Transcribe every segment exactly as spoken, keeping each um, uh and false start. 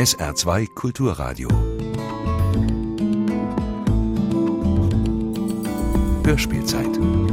S R zwei Kulturradio. Hörspielzeit.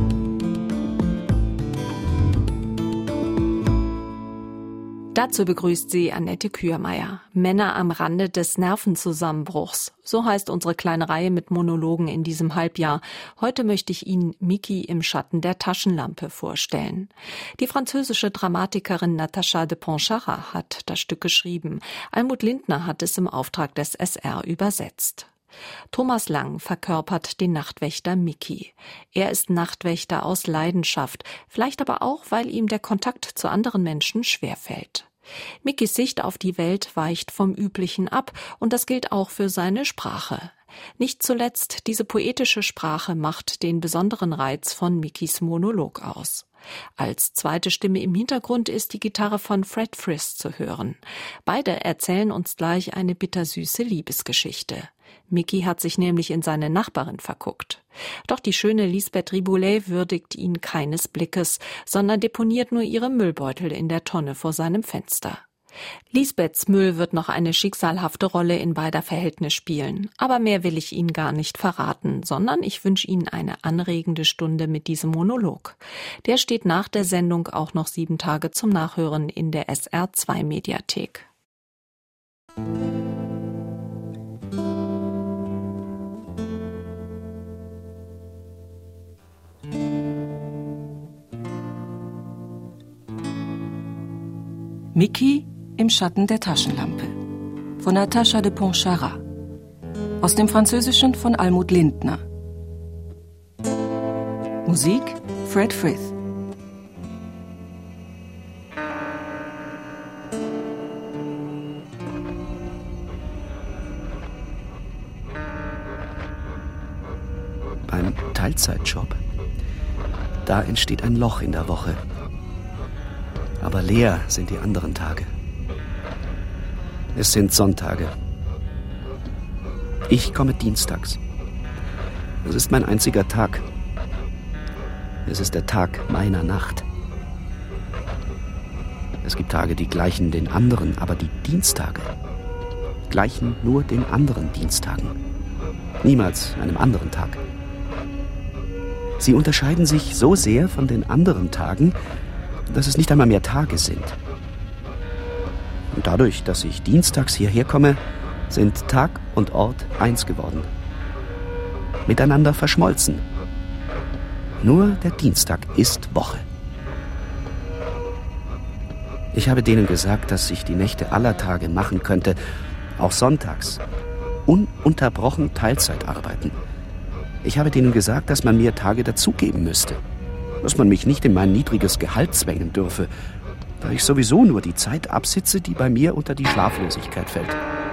Dazu begrüßt sie Annette Kürmeier. Männer am Rande des Nervenzusammenbruchs. So heißt unsere kleine Reihe mit Monologen in diesem Halbjahr. Heute möchte ich Ihnen Mickey im Schatten der Taschenlampe vorstellen. Die französische Dramatikerin Natacha de Pontcharrat hat das Stück geschrieben. Almut Lindner hat es im Auftrag des S R übersetzt. Thomas Lang verkörpert den Nachtwächter Mickey. Er ist Nachtwächter aus Leidenschaft, vielleicht aber auch, weil ihm der Kontakt zu anderen Menschen schwerfällt. Mickeys Sicht auf die Welt weicht vom Üblichen ab und das gilt auch für seine Sprache. Nicht zuletzt diese poetische Sprache macht den besonderen Reiz von Mickeys Monolog aus. Als zweite Stimme im Hintergrund ist die Gitarre von Fred Frith zu hören. Beide erzählen uns gleich eine bittersüße Liebesgeschichte. Mickey hat sich nämlich in seine Nachbarin verguckt. Doch die schöne Lisbeth Riboulet würdigt ihn keines Blickes, sondern deponiert nur ihre Müllbeutel in der Tonne vor seinem Fenster. Lisbeths Müll wird noch eine schicksalhafte Rolle in beider Verhältnis spielen. Aber mehr will ich Ihnen gar nicht verraten, sondern ich wünsche Ihnen eine anregende Stunde mit diesem Monolog. Der steht nach der Sendung auch noch sieben Tage zum Nachhören in der S R zwei Mediathek. Mickey im Schatten der Taschenlampe von Natacha de Pontcharrat. Aus dem Französischen von Almut Lindner. Musik Fred Frith. Beim Teilzeitjob, da entsteht ein Loch in der Woche. Aber leer sind die anderen Tage. Es sind Sonntage. Ich komme dienstags. Es ist mein einziger Tag. Es ist der Tag meiner Nacht. Es gibt Tage, die gleichen den anderen, aber die Dienstage gleichen nur den anderen Dienstagen. Niemals einem anderen Tag. Sie unterscheiden sich so sehr von den anderen Tagen, dass es nicht einmal mehr Tage sind. Und dadurch, dass ich dienstags hierher komme, sind Tag und Ort eins geworden. Miteinander verschmolzen. Nur der Dienstag ist Woche. Ich habe denen gesagt, dass ich die Nächte aller Tage machen könnte, auch sonntags, ununterbrochen Teilzeit arbeiten. Ich habe denen gesagt, dass man mir Tage dazugeben müsste. Dass man mich nicht in mein niedriges Gehalt zwängen dürfe, da ich sowieso nur die Zeit absitze, die bei mir unter die Schlaflosigkeit fällt.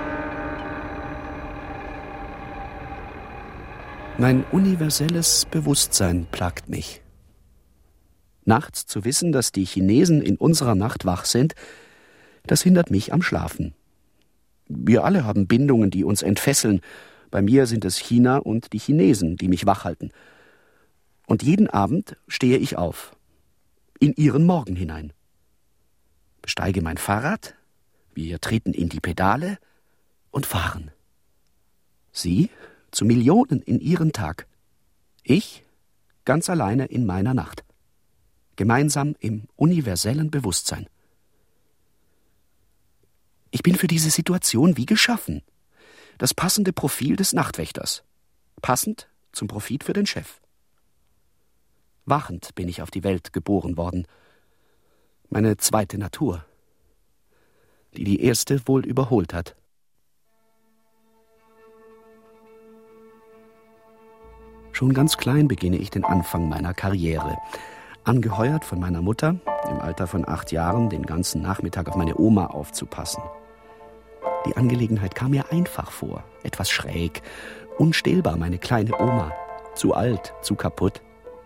Mein universelles Bewusstsein plagt mich. Nachts zu wissen, dass die Chinesen in unserer Nacht wach sind, das hindert mich am Schlafen. Wir alle haben Bindungen, die uns entfesseln. Bei mir sind es China und die Chinesen, die mich wach halten. Und jeden Abend stehe ich auf, in ihren Morgen hinein. Besteige mein Fahrrad, wir treten in die Pedale und fahren. Sie zu Millionen in ihren Tag, ich ganz alleine in meiner Nacht, gemeinsam im universellen Bewusstsein. Ich bin für diese Situation wie geschaffen, das passende Profil des Nachtwächters, passend zum Profit für den Chef. Wachend bin ich auf die Welt geboren worden. Meine zweite Natur, die die erste wohl überholt hat. Schon ganz klein beginne ich den Anfang meiner Karriere. Angeheuert von meiner Mutter, im Alter von acht Jahren, den ganzen Nachmittag auf meine Oma aufzupassen. Die Angelegenheit kam mir einfach vor, etwas schräg, unstillbar, meine kleine Oma, zu alt, zu kaputt.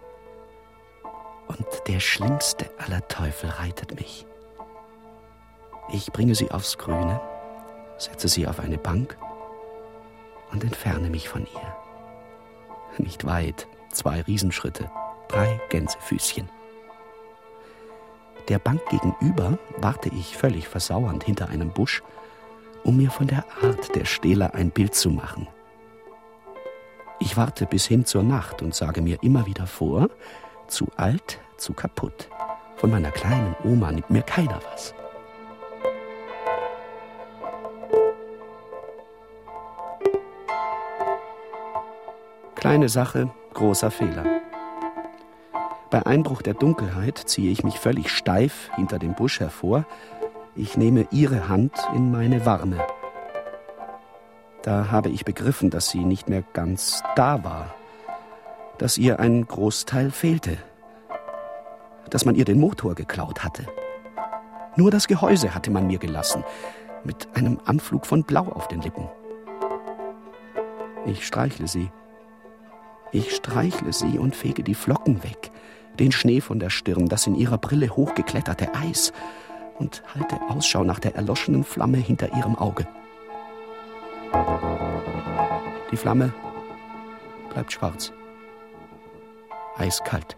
Und der schlimmste aller Teufel reitet mich. Ich bringe sie aufs Grüne, setze sie auf eine Bank und entferne mich von ihr. Nicht weit, zwei Riesenschritte, drei Gänsefüßchen. Der Bank gegenüber warte ich völlig versauernd hinter einem Busch um mir von der Art der Stehler ein Bild zu machen. Ich warte bis hin zur Nacht und sage mir immer wieder vor, zu alt, zu kaputt. Von meiner kleinen Oma nimmt mir keiner was. Kleine Sache, großer Fehler. Bei Einbruch der Dunkelheit ziehe ich mich völlig steif hinter dem Busch hervor. Ich nehme ihre Hand in meine warme. Da habe ich begriffen, dass sie nicht mehr ganz da war, dass ihr ein Großteil fehlte, dass man ihr den Motor geklaut hatte. Nur das Gehäuse hatte man mir gelassen, mit einem Anflug von Blau auf den Lippen. Ich streichle sie. Ich streichle sie und fege die Flocken weg, den Schnee von der Stirn, das in ihrer Brille hochgekletterte Eis, und halte Ausschau nach der erloschenen Flamme hinter ihrem Auge. Die Flamme bleibt schwarz, eiskalt.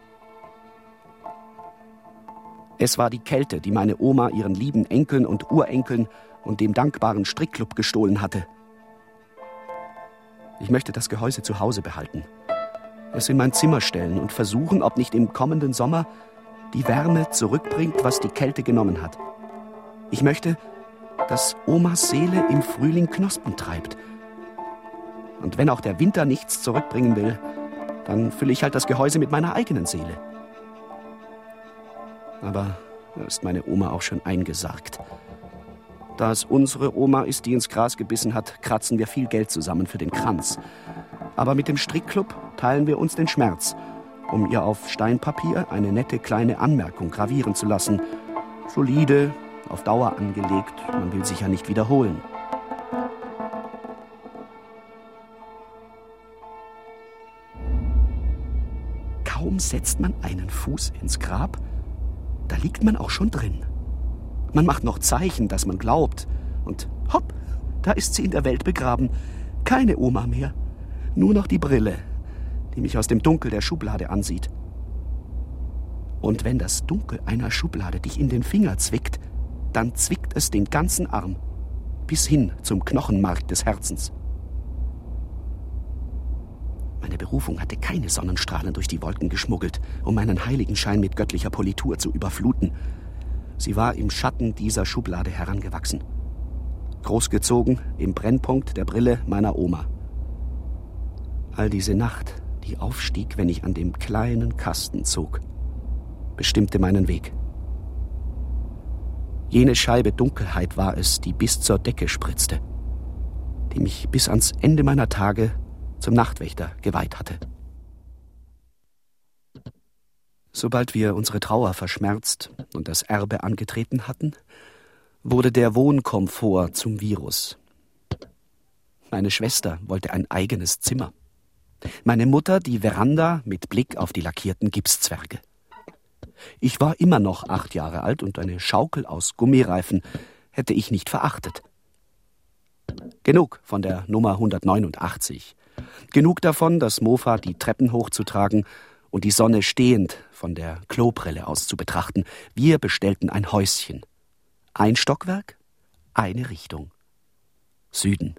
Es war die Kälte, die meine Oma ihren lieben Enkeln und Urenkeln und dem dankbaren Strickclub gestohlen hatte. Ich möchte das Gehäuse zu Hause behalten, es in mein Zimmer stellen und versuchen, ob nicht im kommenden Sommer die Wärme zurückbringt, was die Kälte genommen hat. Ich möchte, dass Omas Seele im Frühling Knospen treibt. Und wenn auch der Winter nichts zurückbringen will, dann fülle ich halt das Gehäuse mit meiner eigenen Seele. Aber da ist meine Oma auch schon eingesargt. Da es unsere Oma ist, die ins Gras gebissen hat, kratzen wir viel Geld zusammen für den Kranz. Aber mit dem Strickclub teilen wir uns den Schmerz, um ihr auf Steinpapier eine nette kleine Anmerkung gravieren zu lassen. Solide, auf Dauer angelegt, man will sich ja nicht wiederholen. Kaum setzt man einen Fuß ins Grab, da liegt man auch schon drin. Man macht noch Zeichen, dass man glaubt. Und hopp, da ist sie in der Welt begraben. Keine Oma mehr. Nur noch die Brille, die mich aus dem Dunkel der Schublade ansieht. Und wenn das Dunkel einer Schublade dich in den Finger zwickt, dann zwickt es den ganzen Arm, bis hin zum Knochenmark des Herzens. Meine Berufung hatte keine Sonnenstrahlen durch die Wolken geschmuggelt, um meinen Heiligenschein mit göttlicher Politur zu überfluten. Sie war im Schatten dieser Schublade herangewachsen. Großgezogen im Brennpunkt der Brille meiner Oma. All diese Nacht, die aufstieg, wenn ich an dem kleinen Kasten zog, bestimmte meinen Weg. Jene Scheibe Dunkelheit war es, die bis zur Decke spritzte, die mich bis ans Ende meiner Tage zum Nachtwächter geweiht hatte. Sobald wir unsere Trauer verschmerzt und das Erbe angetreten hatten, wurde der Wohnkomfort zum Virus. Meine Schwester wollte ein eigenes Zimmer. Meine Mutter die Veranda mit Blick auf die lackierten Gipszwerge. Ich war immer noch acht Jahre alt und eine Schaukel aus Gummireifen hätte ich nicht verachtet. Genug von der Nummer hundertneunundachtzig. Genug davon, das Mofa die Treppen hochzutragen und die Sonne stehend von der Klobrille aus zu betrachten. Wir bestellten ein Häuschen. Ein Stockwerk, eine Richtung. Süden.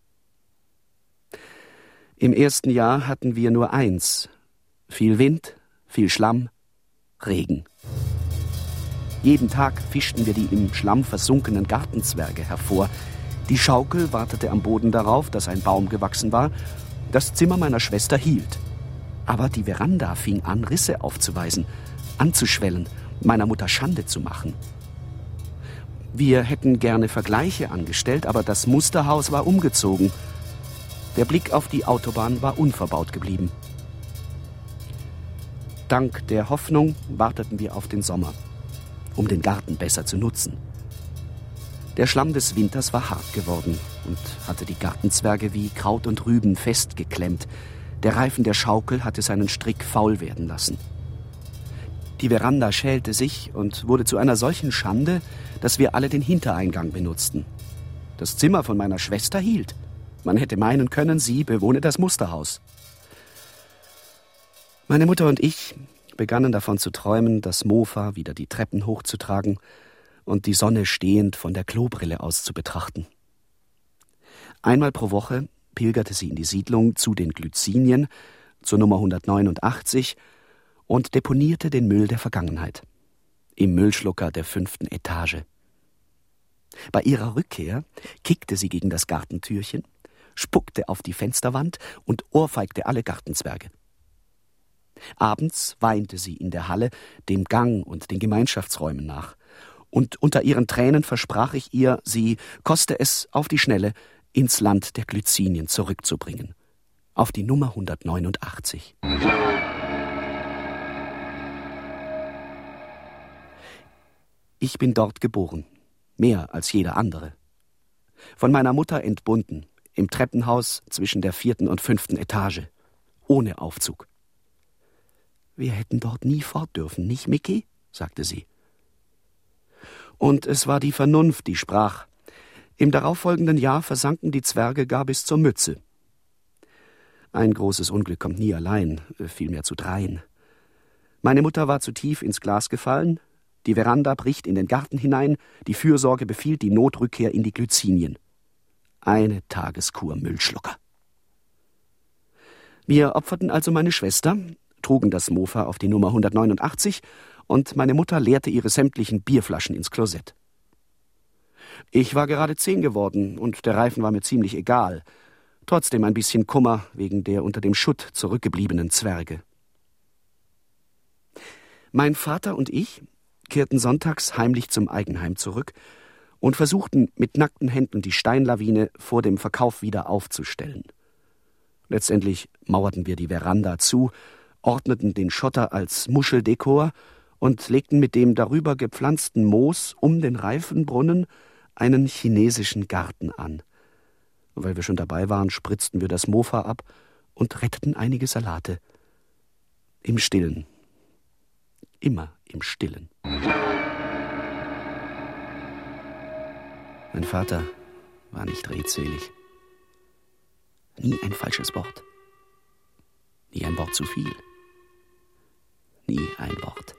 Im ersten Jahr hatten wir nur eins. Viel Wind, viel Schlamm, Regen. Jeden Tag fischten wir die im Schlamm versunkenen Gartenzwerge hervor. Die Schaukel wartete am Boden darauf, dass ein Baum gewachsen war. Das Zimmer meiner Schwester hielt. Aber die Veranda fing an, Risse aufzuweisen, anzuschwellen, meiner Mutter Schande zu machen. Wir hätten gerne Vergleiche angestellt, aber das Musterhaus war umgezogen. Der Blick auf die Autobahn war unverbaut geblieben. Dank der Hoffnung warteten wir auf den Sommer, um den Garten besser zu nutzen. Der Schlamm des Winters war hart geworden und hatte die Gartenzwerge wie Kraut und Rüben festgeklemmt. Der Reifen der Schaukel hatte seinen Strick faul werden lassen. Die Veranda schälte sich und wurde zu einer solchen Schande, dass wir alle den Hintereingang benutzten. Das Zimmer von meiner Schwester hielt. Man hätte meinen können, sie bewohne das Musterhaus. Meine Mutter und ich begannen davon zu träumen, das Mofa wieder die Treppen hochzutragen und die Sonne stehend von der Klobrille aus zu betrachten. Einmal pro Woche pilgerte sie in die Siedlung zu den Glycinien, zur Nummer hundertneunundachtzig, und deponierte den Müll der Vergangenheit im Müllschlucker der fünften Etage. Bei ihrer Rückkehr kickte sie gegen das Gartentürchen, spuckte auf die Fensterwand und ohrfeigte alle Gartenzwerge. Abends weinte sie in der Halle dem Gang und den Gemeinschaftsräumen nach, und unter ihren Tränen versprach ich ihr, sie, koste es auf die Schnelle, ins Land der Glycinien zurückzubringen, auf die Nummer hundertneunundachtzig. Ich bin dort geboren, mehr als jeder andere. Von meiner Mutter entbunden, im Treppenhaus zwischen der vierten und fünften Etage, ohne Aufzug. Wir hätten dort nie fort dürfen, nicht, Micky? Sagte sie. Und es war die Vernunft, die sprach. Im darauffolgenden Jahr versanken die Zwerge gar bis zur Mütze. Ein großes Unglück kommt nie allein, vielmehr zu dreien. Meine Mutter war zu tief ins Glas gefallen, die Veranda bricht in den Garten hinein, die Fürsorge befiehlt die Notrückkehr in die Glycinien. Eine Tageskur Müllschlucker. Wir opferten also meine Schwester, trugen das Mofa auf die Nummer hundertneunundachtzig und meine Mutter leerte ihre sämtlichen Bierflaschen ins Klosett. Ich war gerade zehn geworden und der Reifen war mir ziemlich egal. Trotzdem ein bisschen Kummer wegen der unter dem Schutt zurückgebliebenen Zwerge. Mein Vater und ich kehrten sonntags heimlich zum Eigenheim zurück und versuchten mit nackten Händen die Steinlawine vor dem Verkauf wieder aufzustellen. Letztendlich mauerten wir die Veranda zu, ordneten den Schotter als Muscheldekor und legten mit dem darüber gepflanzten Moos um den Reifenbrunnen einen chinesischen Garten an. Weil wir schon dabei waren, spritzten wir das Mofa ab und retteten einige Salate. Im Stillen. Immer im Stillen. Mein Vater war nicht redselig. Nie ein falsches Wort. Nie ein Wort zu viel. Nie ein Wort.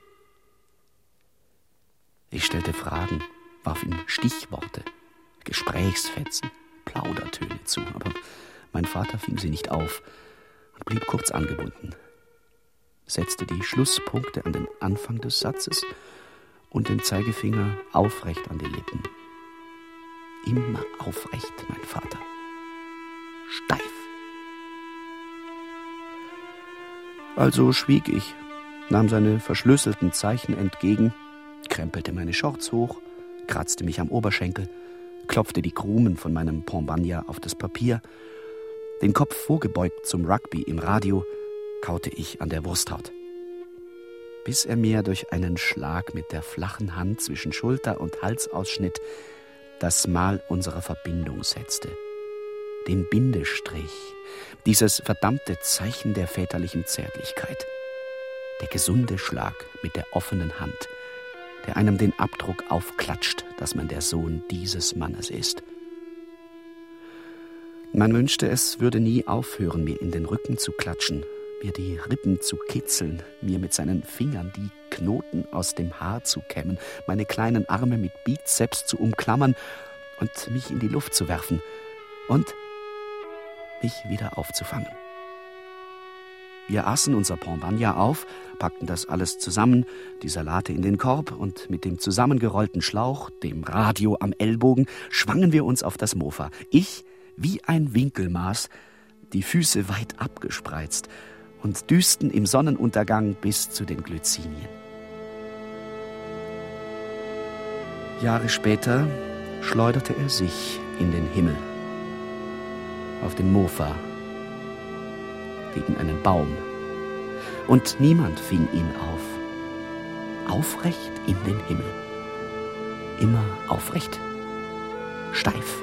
Ich stellte Fragen, warf ihm Stichworte, Gesprächsfetzen, Plaudertöne zu, aber mein Vater fing sie nicht auf und blieb kurz angebunden, setzte die Schlusspunkte an den Anfang des Satzes und den Zeigefinger aufrecht an die Lippen. Immer aufrecht, mein Vater. Steif. Also schwieg ich, nahm seine verschlüsselten Zeichen entgegen, krempelte meine Shorts hoch, kratzte mich am Oberschenkel, klopfte die Krumen von meinem Pombagna auf das Papier, den Kopf vorgebeugt zum Rugby im Radio, kaute ich an der Wursthaut. Bis er mir durch einen Schlag mit der flachen Hand zwischen Schulter und Halsausschnitt das Mal unserer Verbindung setzte. Den Bindestrich, dieses verdammte Zeichen der väterlichen Zärtlichkeit. Der gesunde Schlag mit der offenen Hand, der einem den Abdruck aufklatscht, dass man der Sohn dieses Mannes ist. Man wünschte, es würde nie aufhören, mir in den Rücken zu klatschen, mir die Rippen zu kitzeln, mir mit seinen Fingern die Knoten aus dem Haar zu kämmen, meine kleinen Arme mit Bizeps zu umklammern und mich in die Luft zu werfen und mich wieder aufzufangen. Wir aßen unser Pombagna auf, packten das alles zusammen, die Salate in den Korb und mit dem zusammengerollten Schlauch, dem Radio am Ellbogen, schwangen wir uns auf das Mofa. Ich wie ein Winkelmaß, die Füße weit abgespreizt und düsten im Sonnenuntergang bis zu den Glycinien. Jahre später schleuderte er sich in den Himmel. Auf dem Mofa, gegen einen Baum. Und niemand fing ihn auf. Aufrecht in den Himmel. Immer aufrecht. Steif.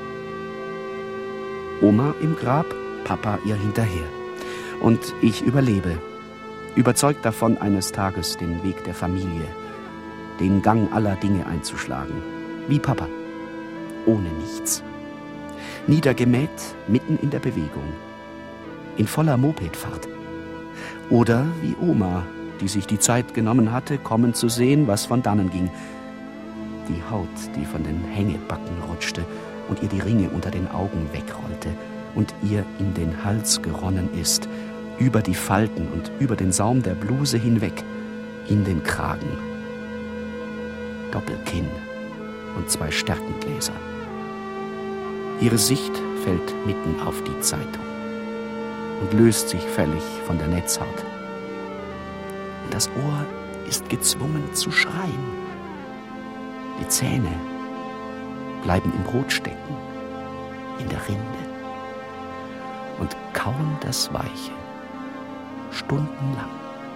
Oma im Grab, Papa ihr hinterher. Und ich überlebe, überzeugt davon, eines Tages den Weg der Familie, den Gang aller Dinge einzuschlagen. Wie Papa. Ohne nichts. Niedergemäht, mitten in der Bewegung. In voller Mopedfahrt. Oder wie Oma, die sich die Zeit genommen hatte, kommen zu sehen, was von dannen ging. die Haut, die von den Hängebacken rutschte und ihr die Ringe unter den Augen wegrollte und ihr in den Hals geronnen ist, über die Falten und über den Saum der Bluse hinweg, in den Kragen. Doppelkinn und zwei Stärkengläser. Ihre Sicht fällt mitten auf die Zeitung und löst sich völlig von der Netzhaut. Und das Ohr ist gezwungen zu schreien. Die Zähne bleiben im Brot stecken, in der Rinde, und kauen das Weiche, stundenlang.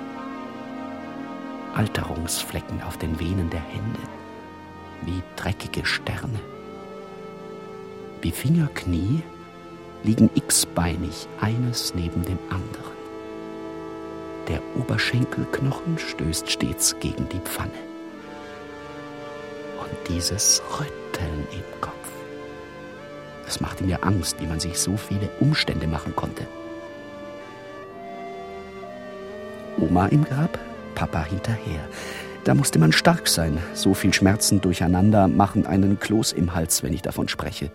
Alterungsflecken auf den Venen der Hände, wie dreckige Sterne. Die Fingerknie liegen x-beinig eines neben dem anderen. Der Oberschenkelknochen stößt stets gegen die Pfanne. Und dieses Rütteln im Kopf, das machte mir Angst, wie man sich so viele Umstände machen konnte. Oma im Grab, Papa hinterher. Da musste man stark sein. So viel Schmerzen durcheinander machen einen Kloß im Hals, wenn ich davon spreche.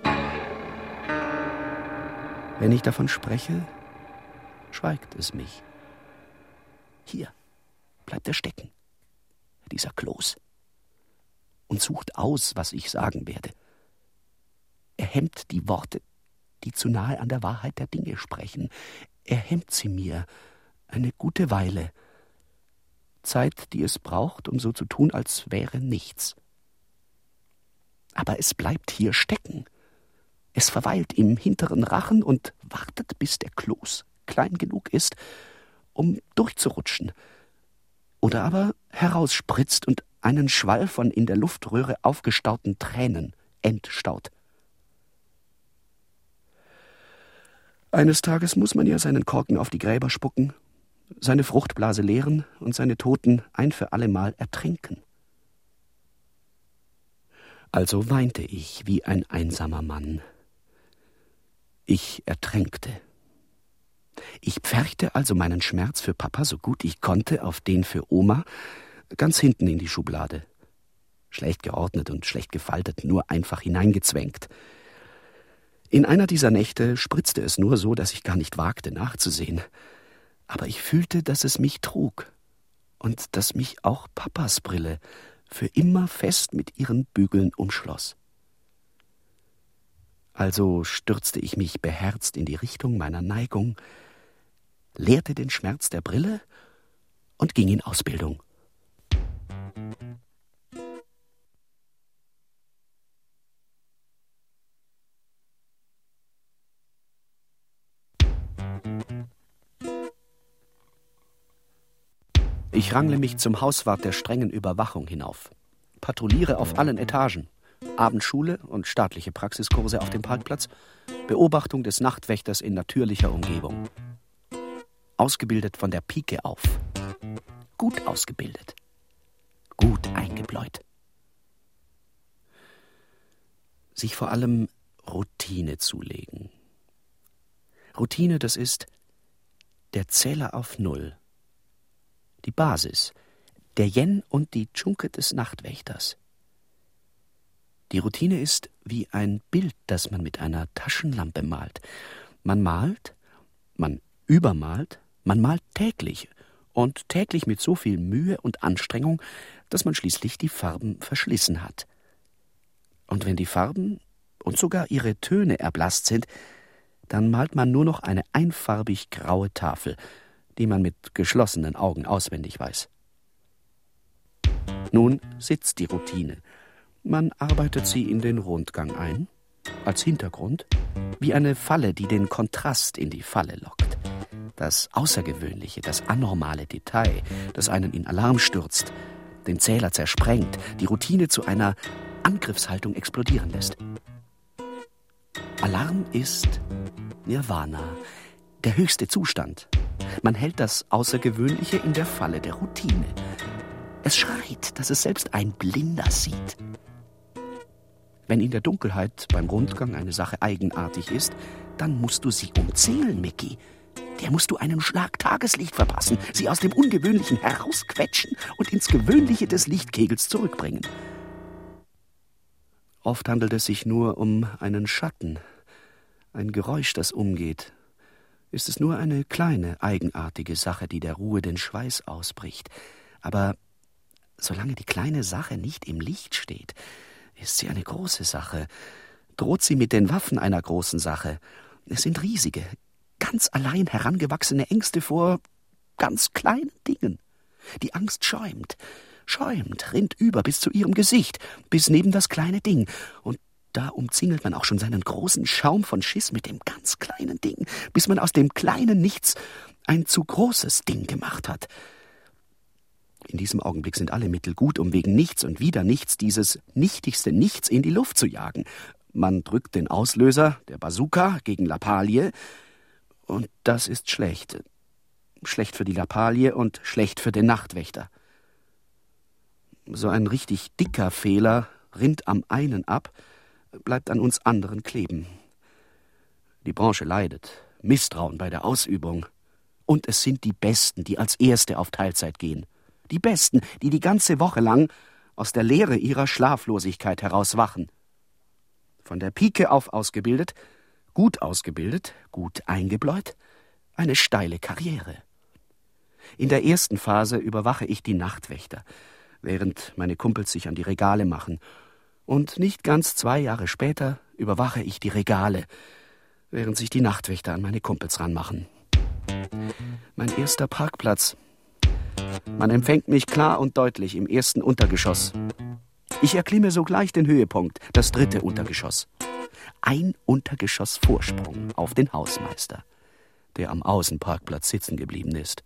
Wenn ich davon spreche, schweigt es mich. Hier bleibt er stecken, dieser Kloß, und sucht aus, was ich sagen werde. Er hemmt die Worte, die zu nahe an der Wahrheit der Dinge sprechen. Er hemmt sie mir eine gute Weile. Zeit, die es braucht, um so zu tun, als wäre nichts. Aber es bleibt hier stecken. Es verweilt im hinteren Rachen und wartet, bis der Kloß klein genug ist, um durchzurutschen. Oder aber herausspritzt und einen Schwall von in der Luftröhre aufgestauten Tränen entstaut. Eines Tages muss man ja seinen Korken auf die Gräber spucken, seine Fruchtblase leeren und seine Toten ein für allemal ertränken. Also weinte ich wie ein einsamer Mann. Ich ertränkte. Ich pferchte also meinen Schmerz für Papa so gut ich konnte auf den für Oma ganz hinten in die Schublade. Schlecht geordnet und schlecht gefaltet, nur einfach hineingezwängt. In einer dieser Nächte spritzte es nur so, dass ich gar nicht wagte, nachzusehen. Aber ich fühlte, dass es mich trug und dass mich auch Papas Brille für immer fest mit ihren Bügeln umschloss. Also stürzte ich mich beherzt in die Richtung meiner Neigung, leerte den Schmerz der Brille und ging in Ausbildung. Ich rangle mich zum Hauswart der strengen Überwachung hinauf, patrouilliere auf allen Etagen, Abendschule und staatliche Praxiskurse auf dem Parkplatz, Beobachtung des Nachtwächters in natürlicher Umgebung. Ausgebildet von der Pike auf. Gut ausgebildet. Gut eingebläut. Sich vor allem Routine zulegen. Routine, das ist der Zähler auf Null. Die Basis, der Yen und die Tschunke des Nachtwächters. Die Routine ist wie ein Bild, das man mit einer Taschenlampe malt. Man malt, man übermalt, man malt täglich und täglich mit so viel Mühe und Anstrengung, dass man schließlich die Farben verschlissen hat. Und wenn die Farben und sogar ihre Töne erblasst sind, dann malt man nur noch eine einfarbig graue Tafel, die man mit geschlossenen Augen auswendig weiß. Nun sitzt die Routine. Man arbeitet sie in den Rundgang ein, als Hintergrund, wie eine Falle, die den Kontrast in die Falle lockt. Das außergewöhnliche, das anormale Detail, das einen in Alarm stürzt, den Zähler zersprengt, die Routine zu einer Angriffshaltung explodieren lässt. Alarm ist Nirvana, der höchste Zustand. Man hält das Außergewöhnliche in der Falle der Routine. Es schreit, dass es selbst ein Blinder sieht. Wenn in der Dunkelheit beim Rundgang eine Sache eigenartig ist, dann musst du sie umzählen, Micky. Der musst du einen Schlag Tageslicht verpassen, sie aus dem Ungewöhnlichen herausquetschen und ins Gewöhnliche des Lichtkegels zurückbringen. Oft handelt es sich nur um einen Schatten, ein Geräusch, das umgeht. Ist es nur eine kleine, eigenartige Sache, die der Ruhe den Schweiß ausbricht. Aber solange die kleine Sache nicht im Licht steht, ist sie eine große Sache. Droht sie mit den Waffen einer großen Sache. Es sind riesige, ganz allein herangewachsene Ängste vor ganz kleinen Dingen. Die Angst schäumt, schäumt, rinnt über bis zu ihrem Gesicht, bis neben das kleine Ding. Und da umzingelt man auch schon seinen großen Schaum von Schiss mit dem ganz kleinen Ding, bis man aus dem kleinen Nichts ein zu großes Ding gemacht hat. In diesem Augenblick sind alle Mittel gut, um wegen nichts und wieder nichts dieses nichtigste Nichts in die Luft zu jagen. Man drückt den Auslöser, der Bazooka, gegen Lappalie, und das ist schlecht. Schlecht für die Lappalie und schlecht für den Nachtwächter. So ein richtig dicker Fehler rinnt am einen ab, bleibt an uns anderen kleben. Die Branche leidet, Misstrauen bei der Ausübung. Und es sind die Besten, die als Erste auf Teilzeit gehen. Die Besten, die die ganze Woche lang aus der Leere ihrer Schlaflosigkeit heraus wachen. Von der Pike auf ausgebildet, gut ausgebildet, gut eingebläut, eine steile Karriere. In der ersten Phase überwache ich die Nachtwächter, während meine Kumpels sich an die Regale machen. Und nicht ganz zwei Jahre später überwache ich die Regale, während sich die Nachtwächter an meine Kumpels ranmachen. Mein erster Parkplatz. Man empfängt mich klar und deutlich im ersten Untergeschoss. Ich erklimme sogleich den Höhepunkt, das dritte Untergeschoss. Ein Untergeschoss Vorsprung auf den Hausmeister, der am Außenparkplatz sitzen geblieben ist.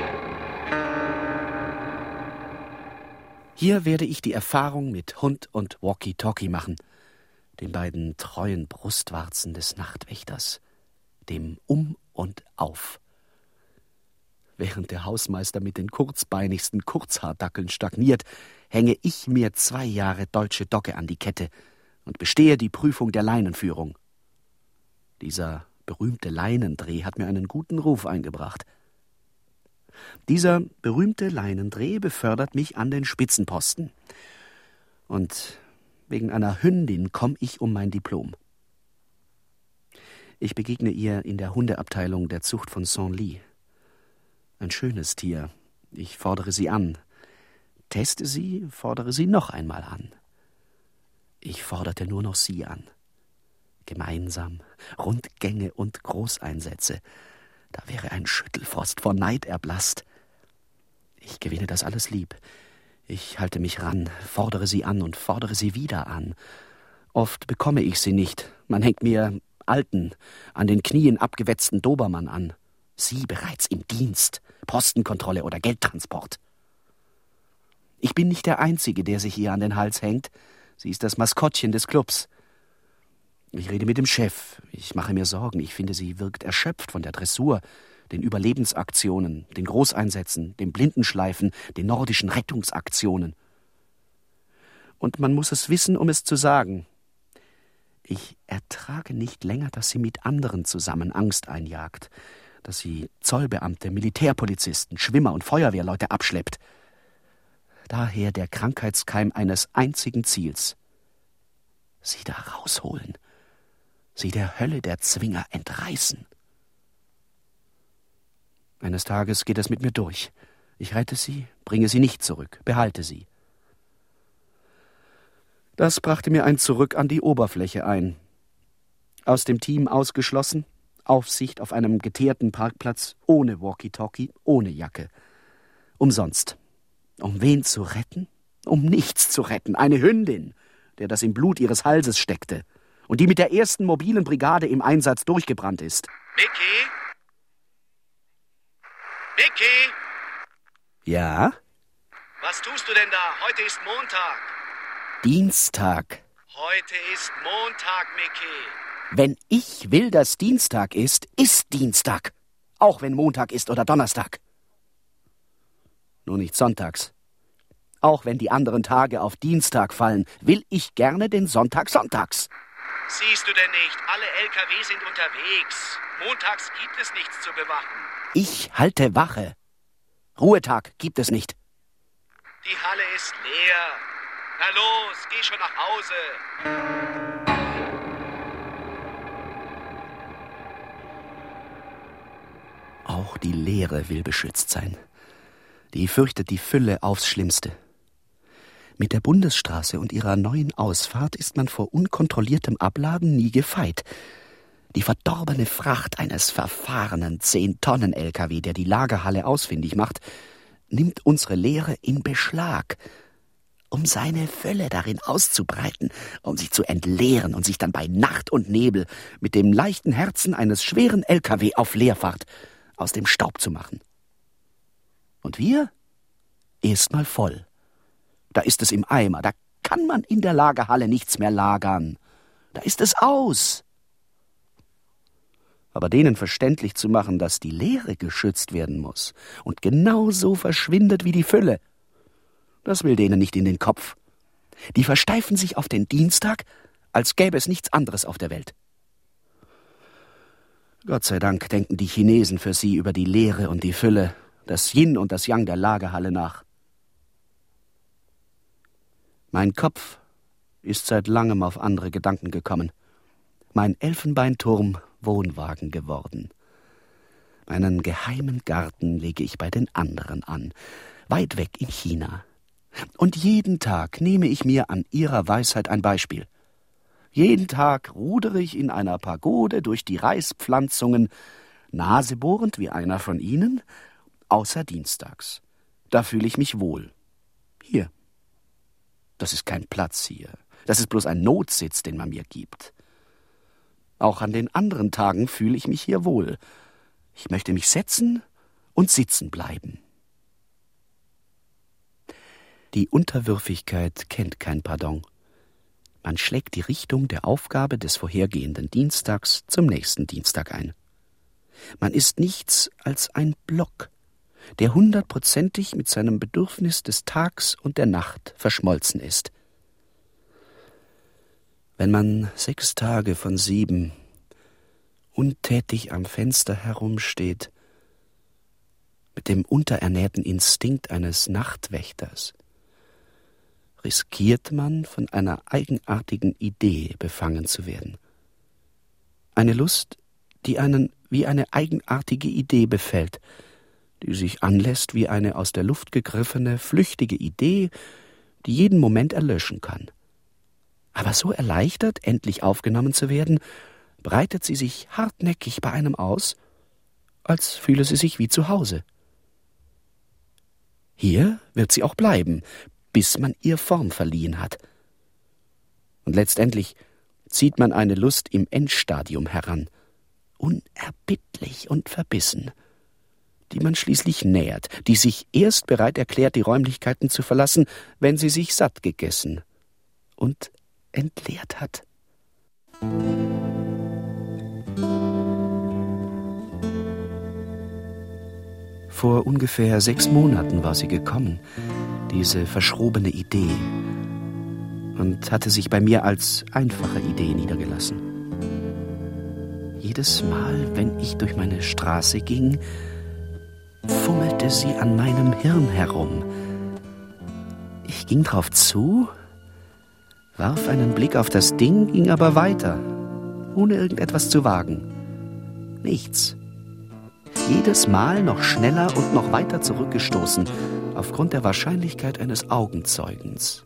Hier werde ich die Erfahrung mit Hund und Walkie-Talkie machen, den beiden treuen Brustwarzen des Nachtwächters, dem Um und Auf. Während der Hausmeister mit den kurzbeinigsten Kurzhaardackeln stagniert, hänge ich mir zwei Jahre deutsche Dogge an die Kette und bestehe die Prüfung der Leinenführung. Dieser berühmte Leinendreh hat mir einen guten Ruf eingebracht. Dieser berühmte Leinendreh befördert mich an den Spitzenposten. Und wegen einer Hündin komme ich um mein Diplom. Ich begegne ihr in der Hundeabteilung der Zucht von Senlis. Ein schönes Tier. Ich fordere sie an. Teste sie, fordere sie noch einmal an. Ich forderte nur noch sie an. Gemeinsam, Rundgänge und Großeinsätze. Da wäre ein Schüttelfrost vor Neid erblasst. Ich gewinne das alles lieb. Ich halte mich ran, fordere sie an und fordere sie wieder an. Oft bekomme ich sie nicht. Man hängt mir alten, an den Knien abgewetzten Dobermann an. Sie bereits im Dienst, Postenkontrolle oder Geldtransport. Ich bin nicht der Einzige, der sich ihr an den Hals hängt. Sie ist das Maskottchen des Clubs. Ich rede mit dem Chef. Ich mache mir Sorgen. Ich finde, sie wirkt erschöpft von der Dressur, den Überlebensaktionen, den Großeinsätzen, dem Blindenschleifen, den nordischen Rettungsaktionen. Und man muss es wissen, um es zu sagen. Ich ertrage nicht länger, dass sie mit anderen zusammen Angst einjagt, dass sie Zollbeamte, Militärpolizisten, Schwimmer und Feuerwehrleute abschleppt. Daher der Krankheitskeim eines einzigen Ziels. Sie da rausholen. Sie der Hölle der Zwinger entreißen. Eines Tages geht es mit mir durch. Ich rette sie, bringe sie nicht zurück, behalte sie. Das brachte mir ein Zurück an die Oberfläche ein. Aus dem Team ausgeschlossen, Aufsicht auf einem geteerten Parkplatz, ohne Walkie-Talkie, ohne Jacke. Umsonst. Um wen zu retten? Um nichts zu retten. Eine Hündin, der das im Blut ihres Halses steckte und die mit der ersten mobilen Brigade im Einsatz durchgebrannt ist. Micky? Micky? Ja? Was tust du denn da? Heute ist Montag. Dienstag. Heute ist Montag, Micky. Wenn ich will, dass Dienstag ist, ist Dienstag. Auch wenn Montag ist oder Donnerstag. Nur nicht sonntags. Auch wenn die anderen Tage auf Dienstag fallen, will ich gerne den Sonntag sonntags. Siehst du denn nicht? Alle L K W sind unterwegs. Montags gibt es nichts zu bewachen. Ich halte Wache. Ruhetag gibt es nicht. Die Halle ist leer. Na los, geh schon nach Hause. Auch die Leere will beschützt sein. Die fürchtet die Fülle aufs Schlimmste. Mit der Bundesstraße und ihrer neuen Ausfahrt ist man vor unkontrolliertem Abladen nie gefeit. Die verdorbene Fracht eines verfahrenen zehn-Tonnen-L K W, der die Lagerhalle ausfindig macht, nimmt unsere Leere in Beschlag, um seine Fülle darin auszubreiten, um sie zu entleeren und sich dann bei Nacht und Nebel mit dem leichten Herzen eines schweren L K W auf Leerfahrt aus dem Staub zu machen. Und wir? Erstmal voll. Da ist es im Eimer, da kann man in der Lagerhalle nichts mehr lagern. Da ist es aus. Aber denen verständlich zu machen, dass die Leere geschützt werden muss und genauso verschwindet wie die Fülle, das will denen nicht in den Kopf. Die versteifen sich auf den Dienstag, als gäbe es nichts anderes auf der Welt. Gott sei Dank denken die Chinesen für sie über die Leere und die Fülle, das Yin und das Yang der Lagerhalle nach. Mein Kopf ist seit langem auf andere Gedanken gekommen. Mein Elfenbeinturm Wohnwagen geworden. Meinen geheimen Garten lege ich bei den anderen an, weit weg in China. Und jeden Tag nehme ich mir an ihrer Weisheit ein Beispiel. Jeden Tag rudere ich in einer Pagode durch die Reispflanzungen, nasebohrend wie einer von ihnen, außer dienstags. Da fühle ich mich wohl. Hier. Das ist kein Platz hier. Das ist bloß ein Notsitz, den man mir gibt. Auch an den anderen Tagen fühle ich mich hier wohl. Ich möchte mich setzen und sitzen bleiben. Die Unterwürfigkeit kennt kein Pardon. Man schlägt die Richtung der Aufgabe des vorhergehenden Dienstags zum nächsten Dienstag ein. Man ist nichts als ein Block, der hundertprozentig mit seinem Bedürfnis des Tags und der Nacht verschmolzen ist. Wenn man sechs Tage von sieben untätig am Fenster herumsteht, mit dem unterernährten Instinkt eines Nachtwächters, riskiert man, von einer eigenartigen Idee befangen zu werden. Eine Lust, die einen wie eine eigenartige Idee befällt, die sich anlässt wie eine aus der Luft gegriffene, flüchtige Idee, die jeden Moment erlöschen kann. Aber so erleichtert, endlich aufgenommen zu werden, breitet sie sich hartnäckig bei einem aus, als fühle sie sich wie zu Hause. Hier wird sie auch bleiben, bis man ihr Form verliehen hat. Und letztendlich zieht man eine Lust im Endstadium heran, unerbittlich und verbissen, die man schließlich nährt, die sich erst bereit erklärt, die Räumlichkeiten zu verlassen, wenn sie sich satt gegessen und entleert hat. Vor ungefähr sechs Monaten war sie gekommen, diese verschrobene Idee, und hatte sich bei mir als einfache Idee niedergelassen. Jedes Mal, wenn ich durch meine Straße ging, fummelte sie an meinem Hirn herum. Ich ging drauf zu, warf einen Blick auf das Ding, ging aber weiter, ohne irgendetwas zu wagen. Nichts. Jedes Mal noch schneller und noch weiter zurückgestoßen, aufgrund der Wahrscheinlichkeit eines Augenzeugens.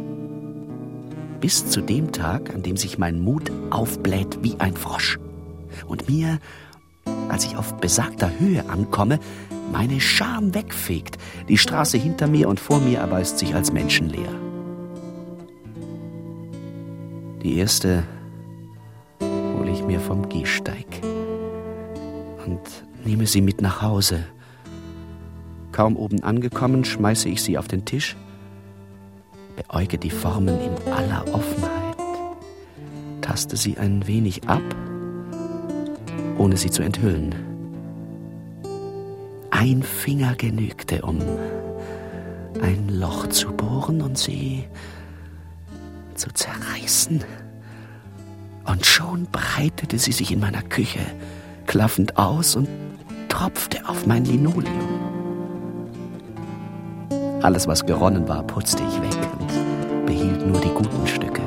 Bis zu dem Tag, an dem sich mein Mut aufbläht wie ein Frosch und mir, als ich auf besagter Höhe ankomme, meine Scham wegfegt. Die Straße hinter mir und vor mir erweist sich als menschenleer. Die erste hole ich mir vom Gehsteig und nehme sie mit nach Hause. Kaum oben angekommen, schmeiße ich sie auf den Tisch, beäuge die Formen in aller Offenheit, taste sie ein wenig ab, ohne sie zu enthüllen. Ein Finger genügte, um ein Loch zu bohren und sie zu zerreißen. Und schon breitete sie sich in meiner Küche klaffend aus und tropfte auf mein Linoleum. Alles, was geronnen war, putzte ich weg und behielt nur die guten Stücke.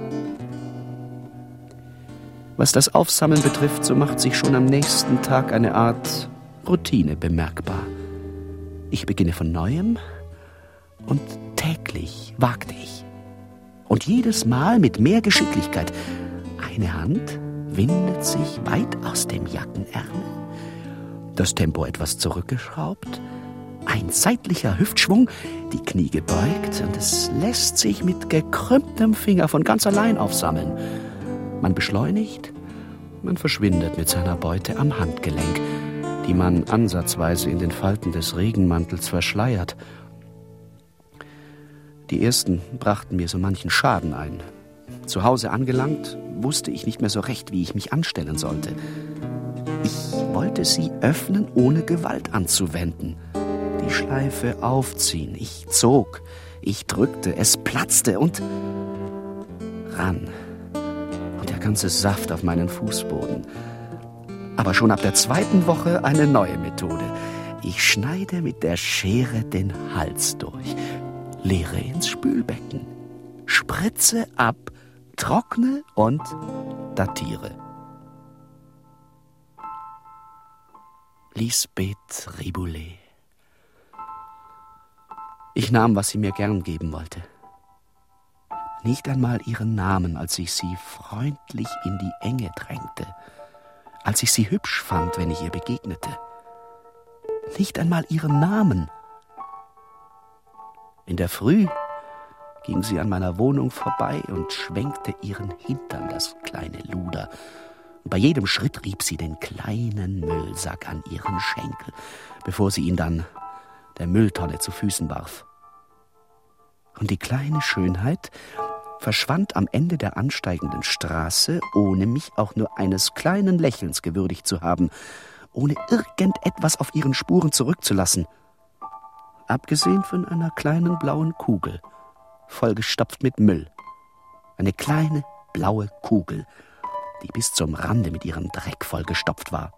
Was das Aufsammeln betrifft, so macht sich schon am nächsten Tag eine Art Routine bemerkbar. Ich beginne von Neuem und täglich wagte ich. Und jedes Mal mit mehr Geschicklichkeit. Eine Hand windet sich weit aus dem Jackenärmel, das Tempo etwas zurückgeschraubt, ein seitlicher Hüftschwung, die Knie gebeugt, und es lässt sich mit gekrümmtem Finger von ganz allein aufsammeln. Man beschleunigt, man verschwindet mit seiner Beute am Handgelenk, die man ansatzweise in den Falten des Regenmantels verschleiert. Die ersten brachten mir so manchen Schaden ein. Zu Hause angelangt, wusste ich nicht mehr so recht, wie ich mich anstellen sollte. Ich wollte sie öffnen, ohne Gewalt anzuwenden. Die Schleife aufziehen. Ich zog, ich drückte, es platzte und ran. Und der ganze Saft auf meinen Fußboden. Aber schon ab der zweiten Woche eine neue Methode. Ich schneide mit der Schere den Hals durch, leere ins Spülbecken, spritze ab, trockne und datiere. Lisbeth Riboulet. Ich nahm, was sie mir gern geben wollte. Nicht einmal ihren Namen, als ich sie freundlich in die Enge drängte, als ich sie hübsch fand, wenn ich ihr begegnete. Nicht einmal ihren Namen. In der Früh ging sie an meiner Wohnung vorbei und schwenkte ihren Hintern, das kleine Luder. Und bei jedem Schritt rieb sie den kleinen Müllsack an ihren Schenkel, bevor sie ihn dann der Mülltonne zu Füßen warf. Und die kleine Schönheit verschwand am Ende der ansteigenden Straße, ohne mich auch nur eines kleinen Lächelns gewürdigt zu haben, ohne irgendetwas auf ihren Spuren zurückzulassen. Abgesehen von einer kleinen blauen Kugel, vollgestopft mit Müll. Eine kleine blaue Kugel, die bis zum Rande mit ihrem Dreck vollgestopft war.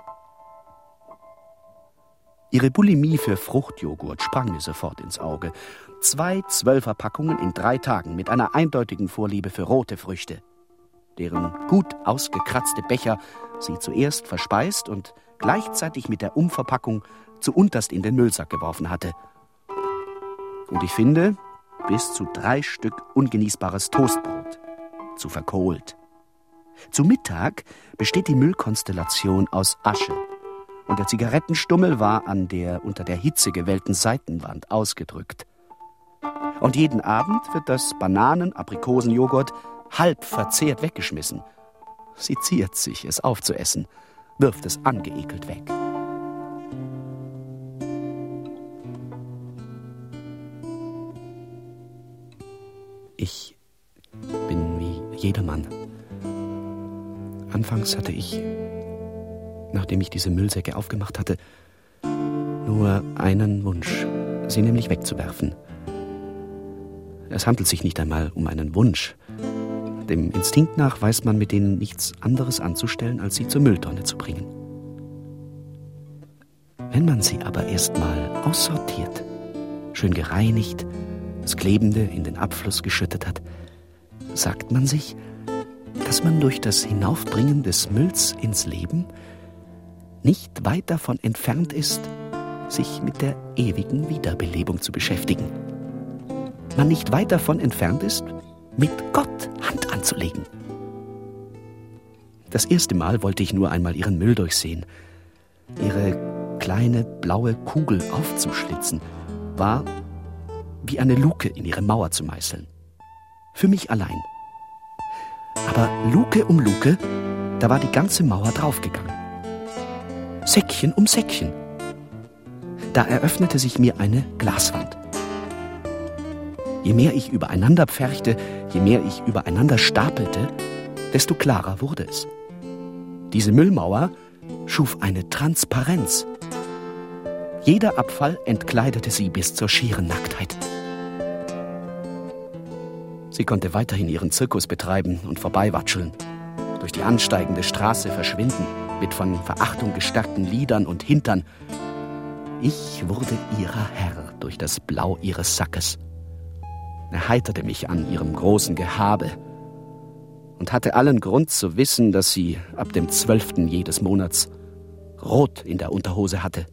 Ihre Bulimie für Fruchtjoghurt sprang mir sofort ins Auge. Zwei Zwölferpackungen in drei Tagen mit einer eindeutigen Vorliebe für rote Früchte, deren gut ausgekratzte Becher sie zuerst verspeist und gleichzeitig mit der Umverpackung zuunterst in den Müllsack geworfen hatte. Und ich finde, bis zu drei Stück ungenießbares Toastbrot, zu verkohlt. Zu Mittag besteht die Müllkonstellation aus Asche und der Zigarettenstummel war an der unter der Hitze gewellten Seitenwand ausgedrückt. Und jeden Abend wird das Bananen-Aprikosen-Joghurt halb verzehrt weggeschmissen. Sie ziert sich, es aufzuessen, wirft es angeekelt weg. Ich bin wie jedermann. Anfangs hatte ich, nachdem ich diese Müllsäcke aufgemacht hatte, nur einen Wunsch, sie nämlich wegzuwerfen. Es handelt sich nicht einmal um einen Wunsch. Dem Instinkt nach weiß man mit denen nichts anderes anzustellen, als sie zur Mülltonne zu bringen. Wenn man sie aber erst mal aussortiert, schön gereinigt, das Klebende in den Abfluss geschüttet hat, sagt man sich, dass man durch das Hinaufbringen des Mülls ins Leben nicht weit davon entfernt ist, sich mit der ewigen Wiederbelebung zu beschäftigen. Man nicht weit davon entfernt ist, mit Gott Hand anzulegen. Das erste Mal wollte ich nur einmal ihren Müll durchsehen. Ihre kleine blaue Kugel aufzuschlitzen, war wie eine Luke in ihre Mauer zu meißeln. Für mich allein. Aber Luke um Luke, da war die ganze Mauer draufgegangen. Säckchen um Säckchen. Da eröffnete sich mir eine Glaswand. Je mehr ich übereinander pferchte, je mehr ich übereinander stapelte, desto klarer wurde es. Diese Müllmauer schuf eine Transparenz. Jeder Abfall entkleidete sie bis zur schieren Nacktheit. Sie konnte weiterhin ihren Zirkus betreiben und vorbeiwatscheln, durch die ansteigende Straße verschwinden, mit von Verachtung gestärkten Lidern und Hintern. Ich wurde ihrer Herr durch das Blau ihres Sackes. erheiterte mich an ihrem großen Gehabe und hatte allen Grund zu wissen, dass sie ab dem zwölften jedes Monats Rot in der Unterhose hatte.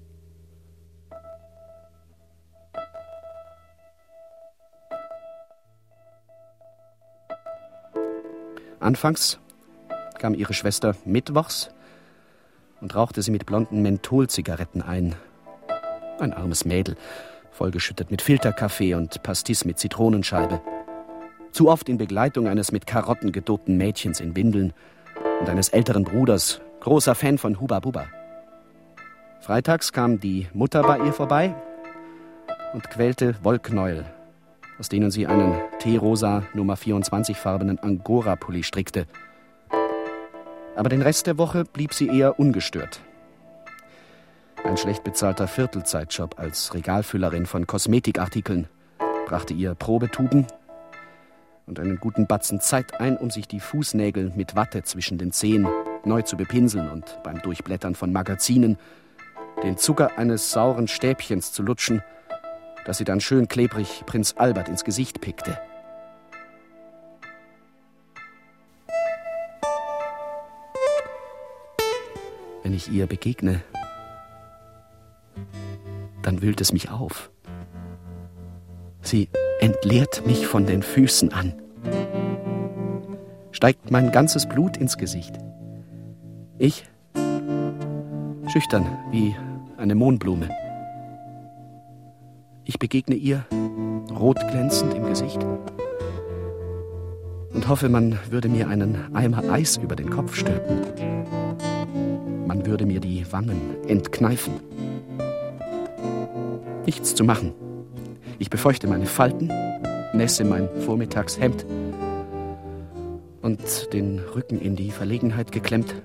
Anfangs kam ihre Schwester mittwochs und rauchte sie mit blonden Mentholzigaretten ein. Ein armes Mädel, vollgeschüttet mit Filterkaffee und Pastis mit Zitronenscheibe. Zu oft in Begleitung eines mit Karotten gedobten Mädchens in Windeln und eines älteren Bruders, großer Fan von Hubba Bubba. Freitags kam die Mutter bei ihr vorbei und quälte Wollknäuel, aus denen sie einen teerosa Nummer vierundzwanzig farbenen Angora-Pulli strickte. Aber den Rest der Woche blieb sie eher ungestört. Ein schlecht bezahlter Viertelzeitjob als Regalfüllerin von Kosmetikartikeln brachte ihr Probetuben und einen guten Batzen Zeit ein, um sich die Fußnägel mit Watte zwischen den Zehen neu zu bepinseln und beim Durchblättern von Magazinen den Zucker eines sauren Stäbchens zu lutschen, das sie dann schön klebrig Prinz Albert ins Gesicht pickte. Wenn ich ihr begegne, dann wühlt es mich auf. Sie entleert mich von den Füßen an. Steigt mein ganzes Blut ins Gesicht. Ich, schüchtern wie eine Mohnblume. Ich begegne ihr, rotglänzend im Gesicht, und hoffe, man würde mir einen Eimer Eis über den Kopf stülpen. Man würde mir die Wangen entkneifen. Nichts zu machen. Ich befeuchte meine Falten, nässe mein Vormittagshemd und den Rücken in die Verlegenheit geklemmt,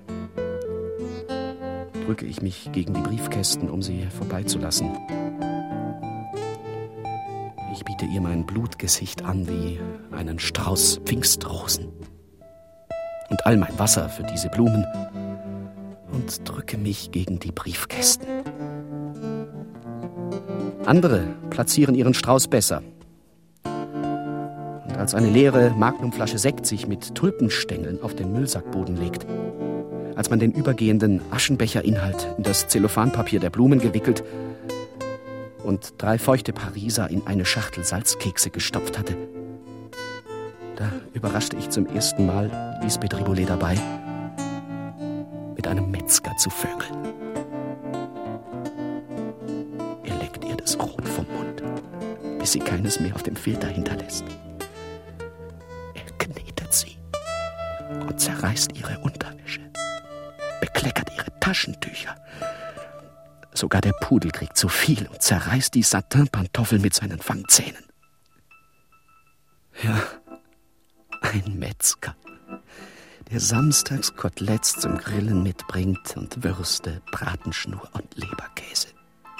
drücke ich mich gegen die Briefkästen, um sie vorbeizulassen. Ich biete ihr mein Blutgesicht an wie einen Strauß Pfingstrosen und all mein Wasser für diese Blumen und drücke mich gegen die Briefkästen. Andere platzieren ihren Strauß besser. Und als eine leere Magnumflasche Sekt sich mit Tulpenstängeln auf den Müllsackboden legt, als man den übergehenden Aschenbecherinhalt in das Zellophanpapier der Blumen gewickelt und drei feuchte Pariser in eine Schachtel Salzkekse gestopft hatte, da überraschte ich zum ersten Mal Lisbeth Riboulet dabei, mit einem Metzger zu vögeln. Er leckt ihr das Rot vom Mund, bis sie keines mehr auf dem Filter hinterlässt. Er knetet sie und zerreißt ihre Unterwäsche, bekleckert ihre Taschentücher. Sogar der Pudel kriegt zu viel und zerreißt die Satin-Pantoffel mit seinen Fangzähnen. Ja, ein Metzger, der samstags Koteletts zum Grillen mitbringt und Würste, Bratenschnur und Leberkäse.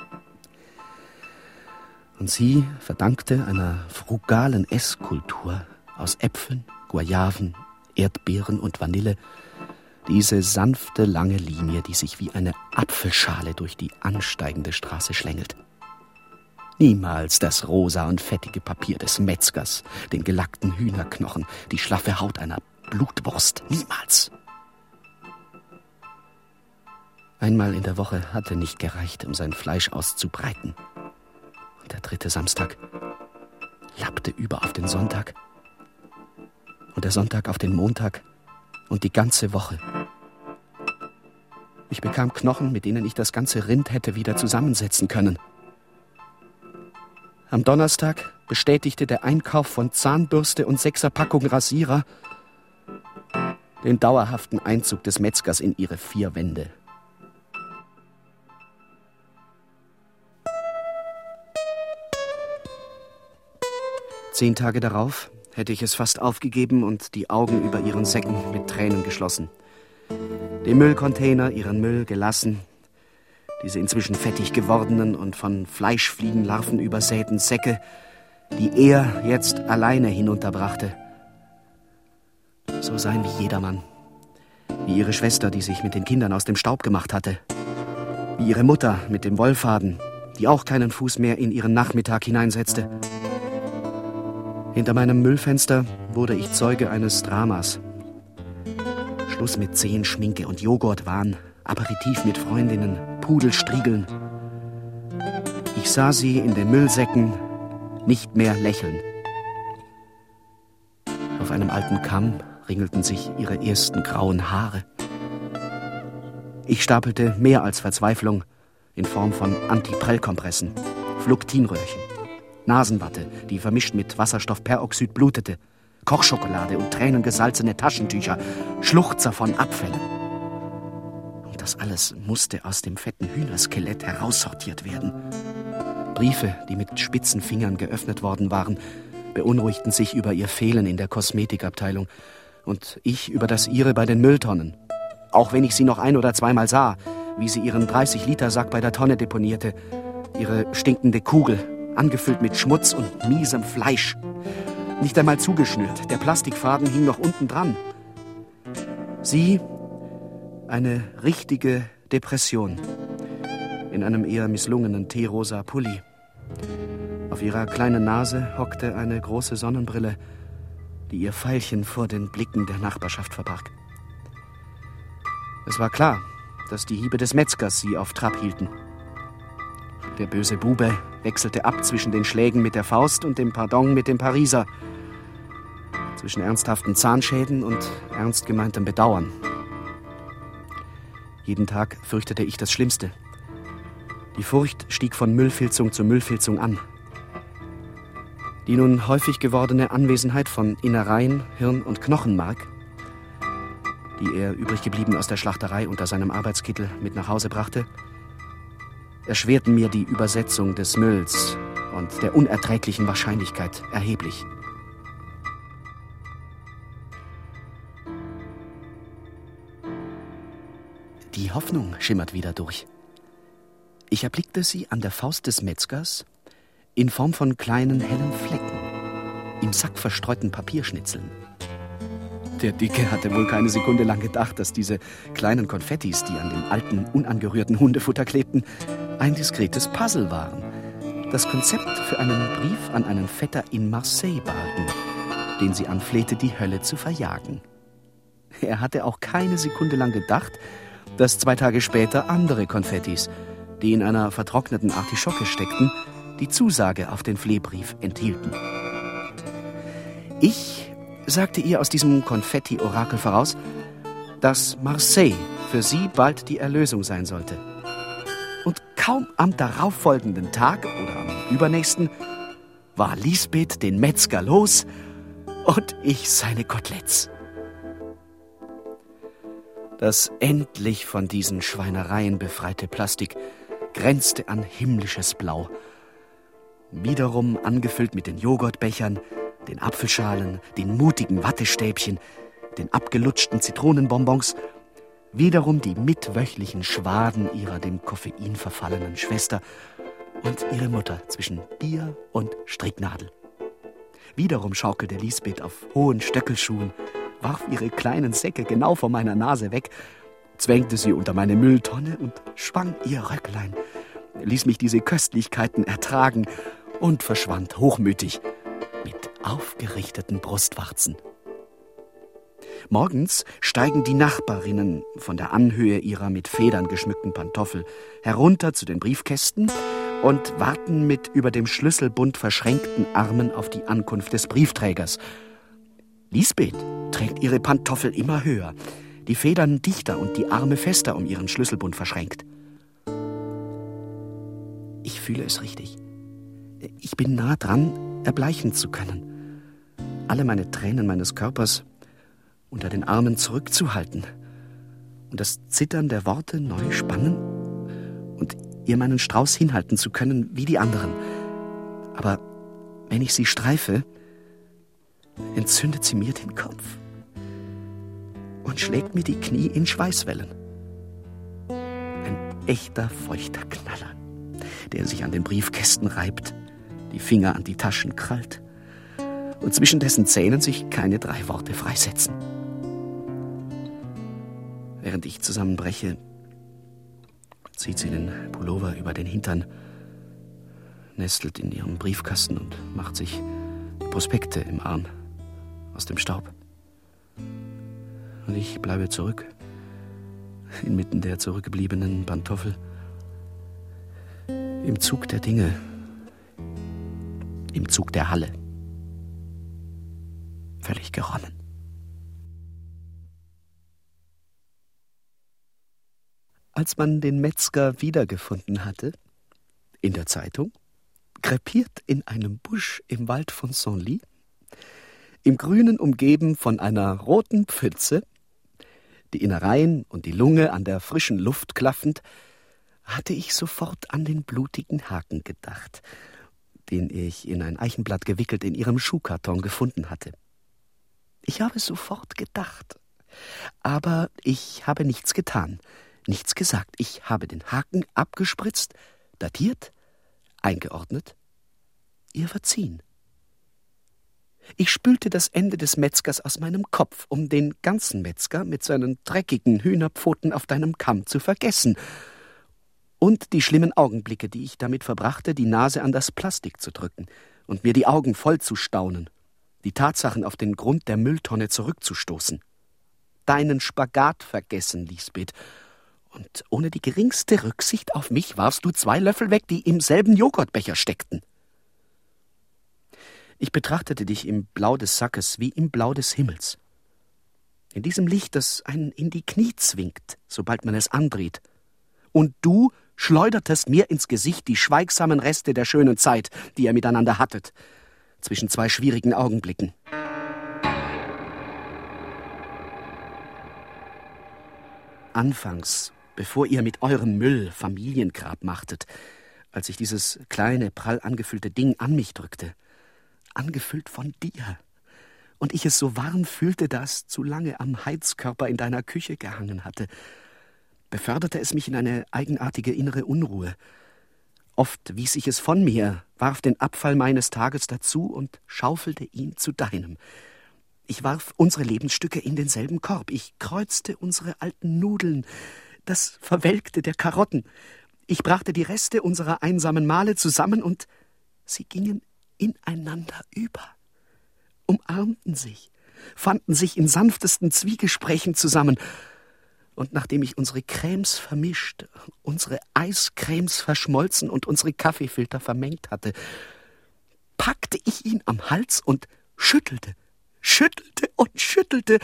Und sie verdankte einer frugalen Esskultur aus Äpfeln, Guayaven, Erdbeeren und Vanille diese sanfte, lange Linie, die sich wie eine Apfelschale durch die ansteigende Straße schlängelt. Niemals das rosa und fettige Papier des Metzgers, den gelackten Hühnerknochen, die schlaffe Haut einer Blutwurst. Niemals. Einmal in der Woche hatte nicht gereicht, um sein Fleisch auszubreiten. Und der dritte Samstag lappte über auf den Sonntag. Und der Sonntag auf den Montag. Und die ganze Woche. Ich bekam Knochen, mit denen ich das ganze Rind hätte wieder zusammensetzen können. Am Donnerstag bestätigte der Einkauf von Zahnbürste und sechser Packung Rasierer den dauerhaften Einzug des Metzgers in ihre vier Wände. Zehn Tage darauf hätte ich es fast aufgegeben und die Augen über ihren Säcken mit Tränen geschlossen. Den Müllcontainer, ihren Müll gelassen, diese inzwischen fettig gewordenen und von Fleischfliegenlarven übersäten Säcke, die er jetzt alleine hinunterbrachte. So sein wie jedermann. Wie ihre Schwester, die sich mit den Kindern aus dem Staub gemacht hatte. Wie ihre Mutter mit dem Wollfaden, die auch keinen Fuß mehr in ihren Nachmittag hineinsetzte. Hinter meinem Müllfenster wurde ich Zeuge eines Dramas. Schluss mit Zehen, Schminke und Joghurtwahn, Aperitif mit Freundinnen, Pudelstriegeln. Ich sah sie in den Müllsäcken nicht mehr lächeln. Auf einem alten Kamm ringelten sich ihre ersten grauen Haare. Ich stapelte mehr als Verzweiflung in Form von Antiprellkompressen, Fluktinröhrchen, Nasenwatte, die vermischt mit Wasserstoffperoxid blutete, Kochschokolade und tränengesalzene Taschentücher, Schluchzer von Abfällen. Und das alles musste aus dem fetten Hühnerskelett heraussortiert werden. Briefe, die mit spitzen Fingern geöffnet worden waren, beunruhigten sich über ihr Fehlen in der Kosmetikabteilung und ich über das ihre bei den Mülltonnen. Auch wenn ich sie noch ein- oder zweimal sah, wie sie ihren dreißig-Liter-Sack bei der Tonne deponierte, ihre stinkende Kugel, angefüllt mit Schmutz und miesem Fleisch. Nicht einmal zugeschnürt, der Plastikfaden hing noch unten dran. Sie, eine richtige Depression, in einem eher misslungenen teerosa Pulli. Auf ihrer kleinen Nase hockte eine große Sonnenbrille, die ihr Veilchen vor den Blicken der Nachbarschaft verbarg. Es war klar, dass die Hiebe des Metzgers sie auf Trab hielten. Der böse Bube wechselte ab zwischen den Schlägen mit der Faust und dem Pardon mit dem Pariser, zwischen ernsthaften Zahnschäden und ernst gemeintem Bedauern. Jeden Tag fürchtete ich das Schlimmste. Die Furcht stieg von Müllfilzung zu Müllfilzung an. Die nun häufig gewordene Anwesenheit von Innereien, Hirn und Knochenmark, die er übrig geblieben aus der Schlachterei unter seinem Arbeitskittel mit nach Hause brachte, erschwerten mir die Übersetzung des Mülls und der unerträglichen Wahrscheinlichkeit erheblich. Die Hoffnung schimmert wieder durch. Ich erblickte sie an der Faust des Metzgers in Form von kleinen hellen Flecken, im Sack verstreuten Papierschnitzeln. Der Dicke hatte wohl keine Sekunde lang gedacht, dass diese kleinen Konfettis, die an dem alten, unangerührten Hundefutter klebten, ein diskretes Puzzle waren. Das Konzept für einen Brief an einen Vetter in Marseille bargen, den sie anflehte, die Hölle zu verjagen. Er hatte auch keine Sekunde lang gedacht, dass zwei Tage später andere Konfettis, die in einer vertrockneten Artischocke steckten, die Zusage auf den Flehbrief enthielten. Ich sagte ihr aus diesem Konfetti-Orakel voraus, dass Marseille für sie bald die Erlösung sein sollte. Und kaum am darauffolgenden Tag oder am übernächsten war Lisbeth den Metzger los und ich seine Koteletts. Das endlich von diesen Schweinereien befreite Plastik grenzte an himmlisches Blau. Wiederum angefüllt mit den Joghurtbechern, den Apfelschalen, den mutigen Wattestäbchen, den abgelutschten Zitronenbonbons, wiederum die mitwöchlichen Schwaden ihrer dem Koffein verfallenen Schwester und ihre Mutter zwischen Bier und Stricknadel. Wiederum schaukelte Lisbeth auf hohen Stöckelschuhen, warf ihre kleinen Säcke genau vor meiner Nase weg, zwängte sie unter meine Mülltonne und schwang ihr Röcklein, ließ mich diese Köstlichkeiten ertragen und verschwand hochmütig mit aufgerichteten Brustwarzen. Morgens steigen die Nachbarinnen von der Anhöhe ihrer mit Federn geschmückten Pantoffel herunter zu den Briefkästen und warten mit über dem Schlüsselbund verschränkten Armen auf die Ankunft des Briefträgers. Lisbeth trägt ihre Pantoffel immer höher, die Federn dichter und die Arme fester um ihren Schlüsselbund verschränkt. Ich fühle es richtig. Ich bin nah dran, erbleichen zu können. Alle meine Tränen meines Körpers unter den Armen zurückzuhalten und das Zittern der Worte neu spannen und ihr meinen Strauß hinhalten zu können wie die anderen. Aber wenn ich sie streife, entzündet sie mir den Kopf und schlägt mir die Knie in Schweißwellen. Ein echter feuchter Knaller, der sich an den Briefkästen reibt, die Finger an die Taschen krallt und zwischen dessen Zähnen sich keine drei Worte freisetzen. Während ich zusammenbreche, zieht sie den Pullover über den Hintern, nestelt in ihrem Briefkasten und macht sich Prospekte im Arm, aus dem Staub. Und ich bleibe zurück, inmitten der zurückgebliebenen Pantoffel, im Zug der Dinge, im Zug der Halle, völlig geronnen. Als man den Metzger wiedergefunden hatte, in der Zeitung, krepiert in einem Busch im Wald von Senlis, im Grünen umgeben von einer roten Pfütze, die Innereien und die Lunge an der frischen Luft klaffend, hatte ich sofort an den blutigen Haken gedacht, den ich in ein Eichenblatt gewickelt in ihrem Schuhkarton gefunden hatte. Ich habe sofort gedacht, aber ich habe nichts getan, nichts gesagt. Ich habe den Haken abgespritzt, datiert, eingeordnet, ihr verziehen. Ich spülte das Ende des Metzgers aus meinem Kopf, um den ganzen Metzger mit seinen dreckigen Hühnerpfoten auf deinem Kamm zu vergessen und die schlimmen Augenblicke, die ich damit verbrachte, die Nase an das Plastik zu drücken und mir die Augen voll zu staunen, die Tatsachen auf den Grund der Mülltonne zurückzustoßen. Deinen Spagat vergessen, Lisbeth, und ohne die geringste Rücksicht auf mich warfst du zwei Löffel weg, die im selben Joghurtbecher steckten. Ich betrachtete dich im Blau des Sackes wie im Blau des Himmels. In diesem Licht, das einen in die Knie zwingt, sobald man es andreht. Und du schleudertest mir ins Gesicht die schweigsamen Reste der schönen Zeit, die ihr miteinander hattet, zwischen zwei schwierigen Augenblicken. Anfangs, bevor ihr mit eurem Müll Familiengrab machtet, als ich dieses kleine, prall angefüllte Ding an mich drückte, angefüllt von dir, und ich es so warm fühlte, da es zu lange am Heizkörper in deiner Küche gehangen hatte, beförderte es mich in eine eigenartige innere Unruhe. Oft wies ich es von mir, warf den Abfall meines Tages dazu und schaufelte ihn zu deinem. Ich warf unsere Lebensstücke in denselben Korb. Ich kreuzte unsere alten Nudeln, das Verwelkte der Karotten. Ich brachte die Reste unserer einsamen Mahle zusammen und sie gingen ineinander über, umarmten sich, fanden sich in sanftesten Zwiegesprächen zusammen. Und nachdem ich unsere Cremes vermischt, unsere Eiscremes verschmolzen und unsere Kaffeefilter vermengt hatte, packte ich ihn am Hals und schüttelte, schüttelte und schüttelte,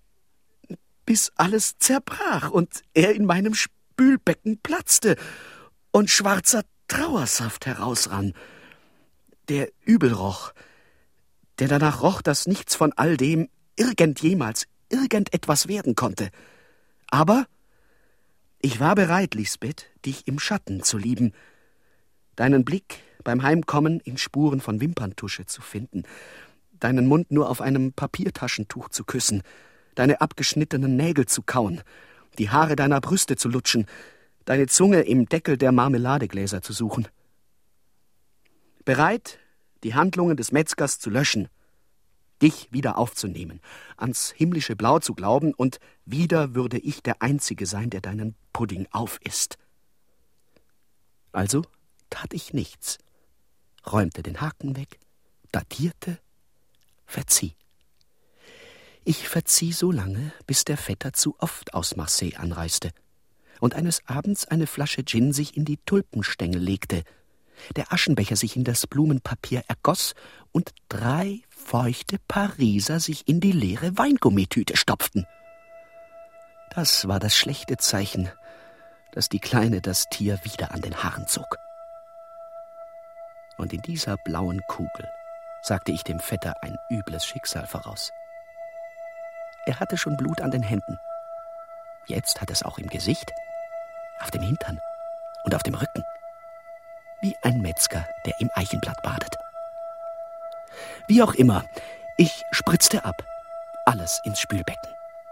bis alles zerbrach und er in meinem Spülbecken platzte und schwarzer Trauersaft herausrann, der übel roch, der danach roch, dass nichts von all dem irgend jemals irgendetwas werden konnte. Aber ich war bereit, Lisbeth, dich im Schatten zu lieben, deinen Blick beim Heimkommen in Spuren von Wimperntusche zu finden, deinen Mund nur auf einem Papiertaschentuch zu küssen, deine abgeschnittenen Nägel zu kauen, die Haare deiner Brüste zu lutschen, deine Zunge im Deckel der Marmeladegläser zu suchen. Bereit, die Handlungen des Metzgers zu löschen, dich wieder aufzunehmen, ans himmlische Blau zu glauben, und wieder würde ich der Einzige sein, der deinen Pudding aufisst. Also tat ich nichts, räumte den Haken weg, datierte, verzieh. Ich verzieh so lange, bis der Vetter zu oft aus Marseille anreiste und eines Abends eine Flasche Gin sich in die Tulpenstängel legte, der Aschenbecher sich in das Blumenpapier ergoss und drei feuchte Pariser sich in die leere Weingummitüte stopften. Das war das schlechte Zeichen, dass die Kleine das Tier wieder an den Haaren zog. Und in dieser blauen Kugel sagte ich dem Vetter ein übles Schicksal voraus. Er hatte schon Blut an den Händen. Jetzt hat es auch im Gesicht, auf dem Hintern und auf dem Rücken. Wie ein Metzger, der im Eichenblatt badet. Wie auch immer, ich spritzte ab, alles ins Spülbecken.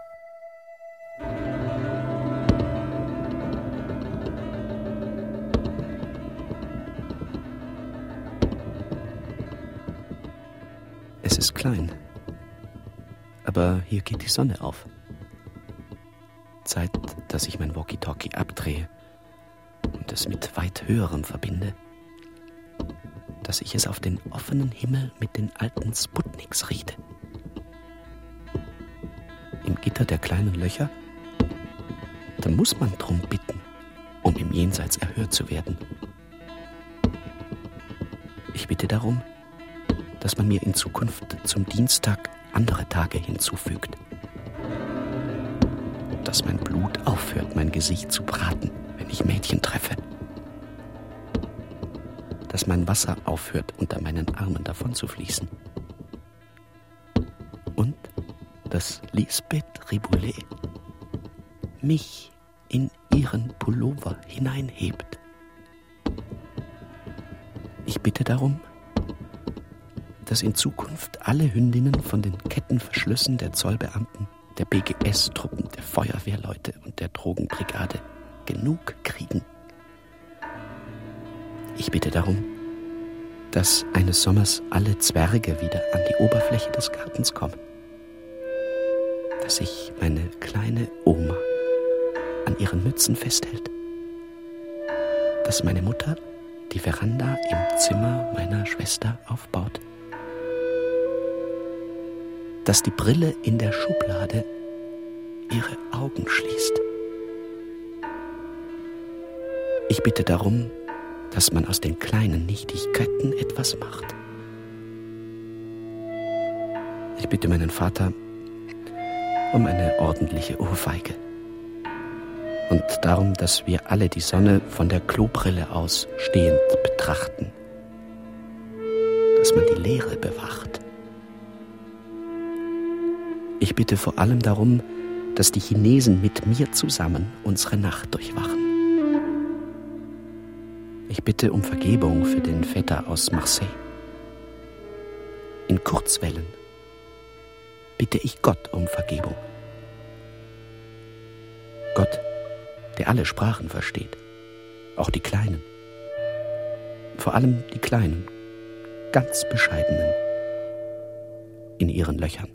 Es ist klein, aber hier geht die Sonne auf. Zeit, dass ich mein Walkie-Talkie abdrehe und es mit weit Höherem verbinde. dass ich es auf den offenen Himmel mit den alten Sputniks richte. Im Gitter der kleinen Löcher, da muss man drum bitten, um im Jenseits erhört zu werden. Ich bitte darum, dass man mir in Zukunft zum Dienstag andere Tage hinzufügt. Dass mein Blut aufhört, mein Gesicht zu braten, wenn ich Mädchen treffe. Dass mein Wasser aufhört, unter meinen Armen davon zu fließen. Und dass Lisbeth Riboulet mich in ihren Pullover hineinhebt. Ich bitte darum, dass in Zukunft alle Hündinnen von den Kettenverschlüssen der Zollbeamten, der B G S-Truppen, der Feuerwehrleute und der Drogenbrigade genug kriegen. Ich bitte darum, dass eines Sommers alle Zwerge wieder an die Oberfläche des Gartens kommen. Dass sich meine kleine Oma an ihren Mützen festhält. Dass meine Mutter die Veranda im Zimmer meiner Schwester aufbaut. Dass die Brille in der Schublade ihre Augen schließt. Ich bitte darum, dass man aus den kleinen Nichtigkeiten etwas macht. Ich bitte meinen Vater um eine ordentliche Ohrfeige und darum, dass wir alle die Sonne von der Klobrille aus stehend betrachten, dass man die Leere bewacht. Ich bitte vor allem darum, dass die Chinesen mit mir zusammen unsere Nacht durchwachen. Ich bitte um Vergebung für den Vetter aus Marseille. In Kurzwellen bitte ich Gott um Vergebung. Gott, der alle Sprachen versteht, auch die Kleinen. Vor allem die Kleinen, ganz bescheidenen, in ihren Löchern.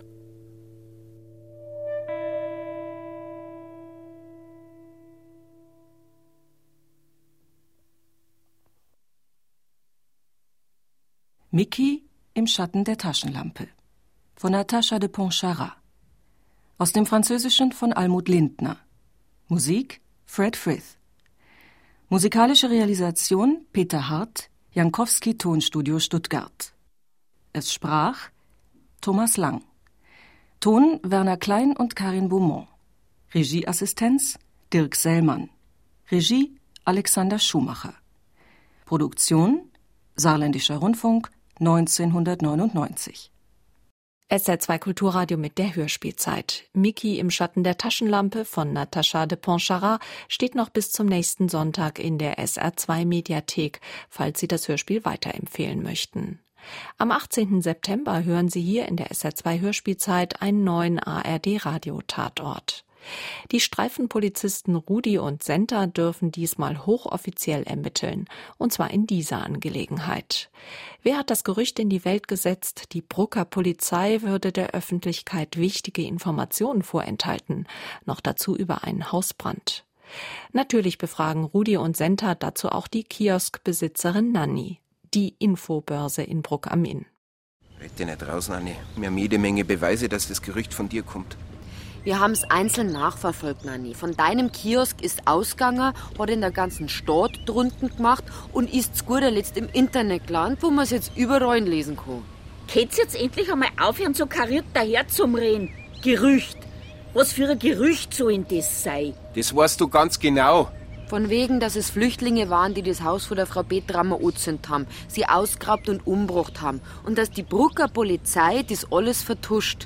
Mickey im Schatten der Taschenlampe von Natascha de Pontcharrat. Aus dem Französischen von Almut Lindner. Musik Fred Frith. Musikalische Realisation Peter Hart, Jankowski Tonstudio Stuttgart. Es sprach Thomas Lang. Ton Werner Klein und Karin Beaumont. Regieassistenz Dirk Sellmann. Regie Alexander Schumacher. Produktion Saarländischer Rundfunk neunzehnhundertneunundneunzig. S R zwei Kulturradio mit der Hörspielzeit. Mickey im Schatten der Taschenlampe von Natascha de Pontcharrat steht noch bis zum nächsten Sonntag in der S R zwei Mediathek, falls Sie das Hörspiel weiterempfehlen möchten. Am achtzehnten September hören Sie hier in der S R zwei Hörspielzeit einen neuen A R D-Radio-Tatort. Die Streifenpolizisten Rudi und Senta dürfen diesmal hochoffiziell ermitteln, und zwar in dieser Angelegenheit. Wer hat das Gerücht in die Welt gesetzt, die Brucker Polizei würde der Öffentlichkeit wichtige Informationen vorenthalten, noch dazu über einen Hausbrand? Natürlich befragen Rudi und Senta dazu auch die Kioskbesitzerin Nanni, die Infobörse in Bruck am Inn. Red dich nicht raus, Nanni. Wir haben jede Menge Beweise, dass das Gerücht von dir kommt. Wir haben es einzeln nachverfolgt, Nanni. Von deinem Kiosk ist ausgegangen, hat in der ganzen Stadt drunten gemacht und ist zu guter Letzt im Internet gelandet, wo man es jetzt überall lesen kann. Könnt's jetzt endlich einmal aufhören, so kariert daher zum Reden? Gerücht. Was für ein Gerücht soll denn das sein? Das weißt du ganz genau. Von wegen, dass es Flüchtlinge waren, die das Haus von der Frau Betrammer angezündet haben, sie ausgeraubt und umgebracht haben. Und dass die Brucker Polizei das alles vertuscht.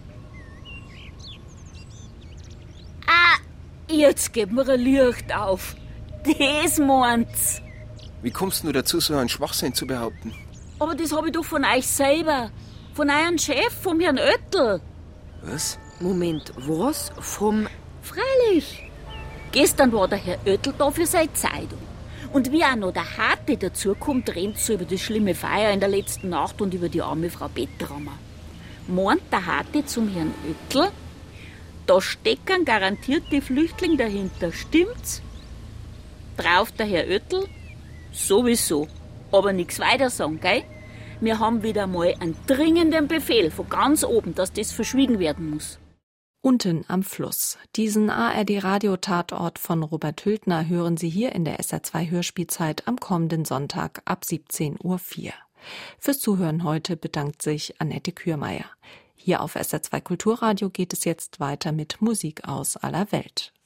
Ah, jetzt geht mir ein Licht auf. Das meint's. Wie kommst du dazu, so einen Schwachsinn zu behaupten? Aber das hab ich doch von euch selber. Von eurem Chef, vom Herrn Oettel. Was? Moment, was? Vom... Freilich. Gestern war der Herr Oettel da für seine Zeitung. Und wie auch noch der Harte dazukommt, rennt so über das schlimme Feuer in der letzten Nacht und über die arme Frau Betrammer. Meint der Harte zum Herrn Oettel, da stecken garantiert die Flüchtlinge dahinter, stimmt's? Drauf der Herr Oettel, sowieso. Aber nichts weiter sagen, gell? Wir haben wieder mal einen dringenden Befehl von ganz oben, dass das verschwiegen werden muss. Unten am Fluss. Diesen A R D-Radio-Tatort von Robert Hültner hören Sie hier in der S R zwei Hörspielzeit am kommenden Sonntag ab siebzehn Uhr vier. Fürs Zuhören heute bedankt sich Annette Kührmeier. Hier auf S R zwei Kulturradio geht es jetzt weiter mit Musik aus aller Welt.